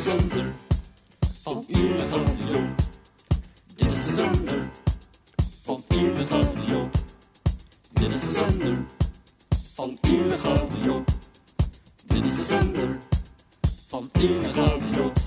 zender van illegale Joop. Dit is de zender van illegale Joop. Dit is de zender van illegale Joop. Dit is de zender van illegale Joop.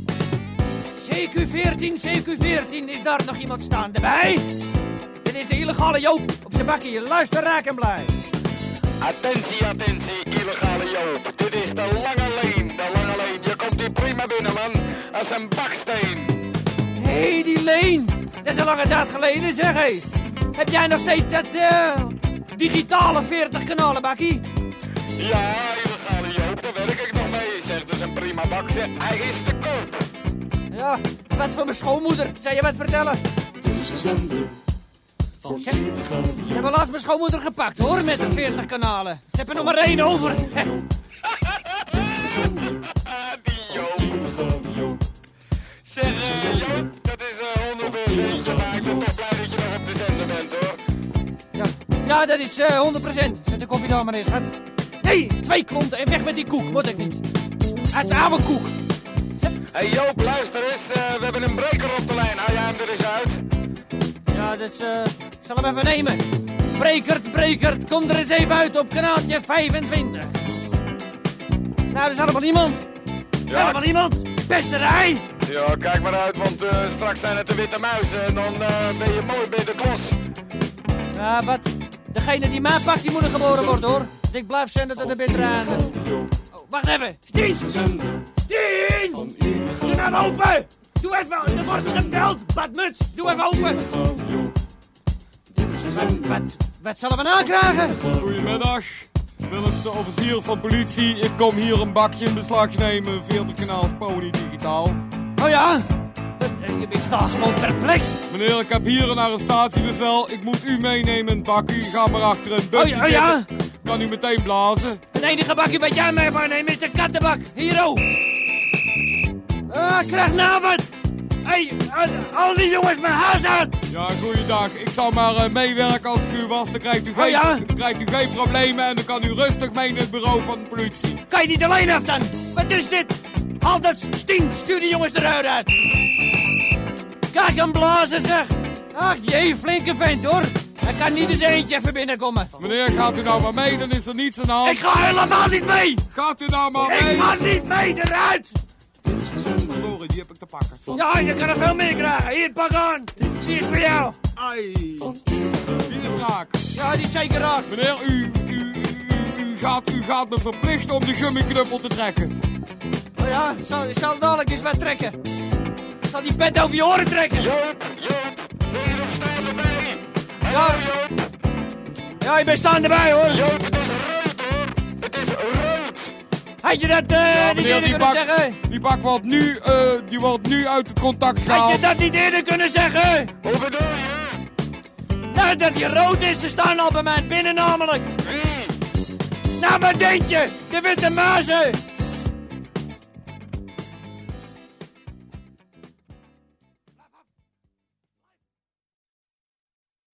CQ14, is daar nog iemand staande bij? Dit is de illegale Joop op zijn bakkie. Luister, raak en blij. Attentie, illegale Joop. Dit is de lange leen. Je komt hier prima binnen, man. Als een baksteen. Hé, die leen. Dat is een lange tijd geleden, zeg hé. Heb jij nog steeds dat digitale 40 kanalen bakkie? Ja, illegale Joop, daar werk ik nog mee. Zegt, dat is een prima bakje. Hij is te koop. Ja, wat voor mijn schoonmoeder. Zou je wat vertellen? Dit is de zender van illegale Joop. Ze hebben laatst mijn schoonmoeder gepakt, hoor, met de 40 kanalen. Ze hebben er nog maar één over. Dit is de zender Die Joop. van illegale Joop. Zeg, Joop, dat is 100%. Maar ik ben toch blij dat je nog op de zender bent, hoor. Ja, dat is 100%. Zet de koffie daar maar eens, schat. Nee, 2 klonten en weg met die koek. Moet ik niet. Het is avondkoek. Hey Joop, luister eens. We hebben een breker op de lijn. Hou jij hem er eens uit? Ja, dus ik zal hem even nemen. Brekert, kom er eens even uit op kanaaltje 25. Nou, er is allemaal niemand. Ja. Helemaal niemand. Pesterij. Ja, kijk maar uit, want straks zijn het de witte muizen. En dan ben je mooi bij de klos. Ja, wat? Degene die mij pakt, die moet er geboren worden, hoor. Dus ik blijf zenden tot de bitteraden. Oh, wacht even. Dit is de zender Stien! van illegale Doe nou open! Doe even, er wordt geteld. Badmuts, doe even open. Joop. Dit is de zender Wat zullen we nou krijgen? Goedemiddag, Willemse officier van politie. Ik kom hier een bakje in beslag nemen, 40 kanaals Pony Digitaal. Oh ja? Ik sta gewoon perplex. Meneer, ik heb hier een arrestatiebevel. Ik moet u meenemen in het bakje. Ga maar achter een busje Oh ja? zitten. Kan u meteen blazen. Het enige bakje wat jij mee mag nemen is de kattenbak. Hier, oh. Krijg nou wat. Hey, al die jongens mijn huis uit. Ja, goeiedag. Ik zal maar meewerken als ik u was. Dan krijgt u, Oh ja? geen problemen en dan kan u rustig mee in het bureau van de politie. Kan je niet alleen af dan? Wat is dit? Haal dat Stien, stuur die jongens eruit uit. Kijk hem blazen, zeg. Ach jee, flinke vent, hoor. Hij kan niet eens eentje even binnenkomen. Meneer, gaat u nou maar mee, dan is er niets aan de hand. Ik ga helemaal niet mee. Gaat u nou maar mee. Ik ga niet mee, eruit. Sorry, die heb ik te pakken. Ja, je kan er veel meer krijgen. Hier, pak aan. Die is voor jou. Ai, die is raak. Ja, die is zeker raak. Meneer, u gaat me verplichten om de gummiknuppel te trekken. Oh ja, ik zal dadelijk eens wat trekken. Ik zal die pet over je oren trekken. Joop, ben je nog staan erbij? Ja. Joop. Ja, ik ben staan erbij, hoor. Joop, het is rood, hoor. Het is rood. Had je dat niet eerder kunnen zeggen? Die bak wordt nu uit het contact Had gehaald. je dat niet eerder kunnen zeggen? Hoe bedoel je? Nou, dat hij rood is. Ze staan al bij mij binnen namelijk. Wie? Nou, wat denk je? De witte muizen.